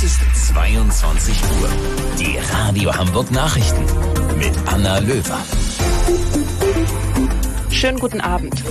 Es ist 22 Uhr. Die Radio Hamburg Nachrichten mit Anna Löwer. Schönen guten Abend.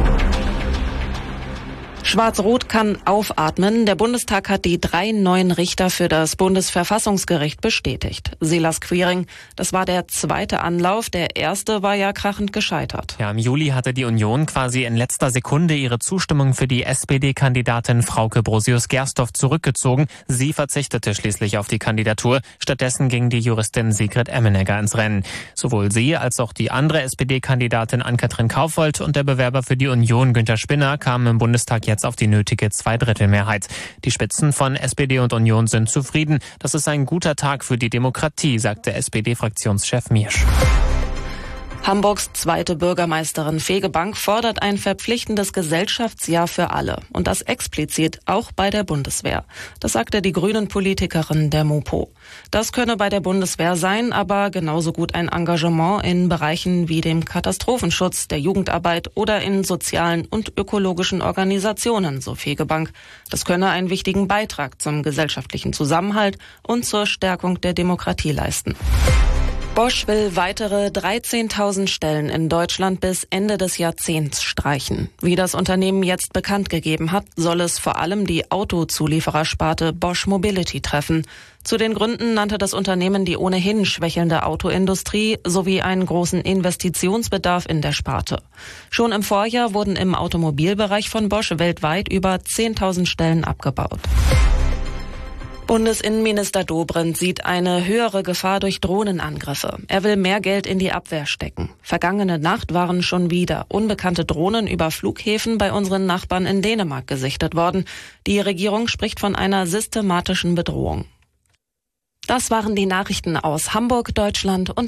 Schwarz-Rot kann aufatmen. Der Bundestag hat die 3 neuen Richter für das Bundesverfassungsgericht bestätigt. Silas Quiring, das war der zweite Anlauf. Der erste war ja krachend gescheitert. Ja, im Juli hatte die Union quasi in letzter Sekunde ihre Zustimmung für die SPD-Kandidatin Frauke Brosius-Gersdorf zurückgezogen. Sie verzichtete schließlich auf die Kandidatur. Stattdessen ging die Juristin Sigrid Emmenegger ins Rennen. Sowohl sie als auch die andere SPD-Kandidatin Ann-Kathrin Kaufhold und der Bewerber für die Union Günther Spinner kamen im Bundestag jetzt auf die nötige Zweidrittelmehrheit. Die Spitzen von SPD und Union sind zufrieden. Das ist ein guter Tag für die Demokratie, sagte SPD-Fraktionschef Miersch. Hamburgs zweite Bürgermeisterin Fegebank fordert ein verpflichtendes Gesellschaftsjahr für alle. Und das explizit auch bei der Bundeswehr. Das sagte die Grünen-Politikerin der Mopo. Das könne bei der Bundeswehr sein, aber genauso gut ein Engagement in Bereichen wie dem Katastrophenschutz, der Jugendarbeit oder in sozialen und ökologischen Organisationen, so Fegebank. Das könne einen wichtigen Beitrag zum gesellschaftlichen Zusammenhalt und zur Stärkung der Demokratie leisten. Bosch will weitere 13.000 Stellen in Deutschland bis Ende des Jahrzehnts streichen. Wie das Unternehmen jetzt bekannt gegeben hat, soll es vor allem die Autozulieferersparte Bosch Mobility treffen. Zu den Gründen nannte das Unternehmen die ohnehin schwächelnde Autoindustrie sowie einen großen Investitionsbedarf in der Sparte. Schon im Vorjahr wurden im Automobilbereich von Bosch weltweit über 10.000 Stellen abgebaut. Bundesinnenminister Dobrindt sieht eine höhere Gefahr durch Drohnenangriffe. Er will mehr Geld in die Abwehr stecken. Vergangene Nacht waren schon wieder unbekannte Drohnen über Flughäfen bei unseren Nachbarn in Dänemark gesichtet worden. Die Regierung spricht von einer systematischen Bedrohung. Das waren die Nachrichten aus Hamburg, Deutschland und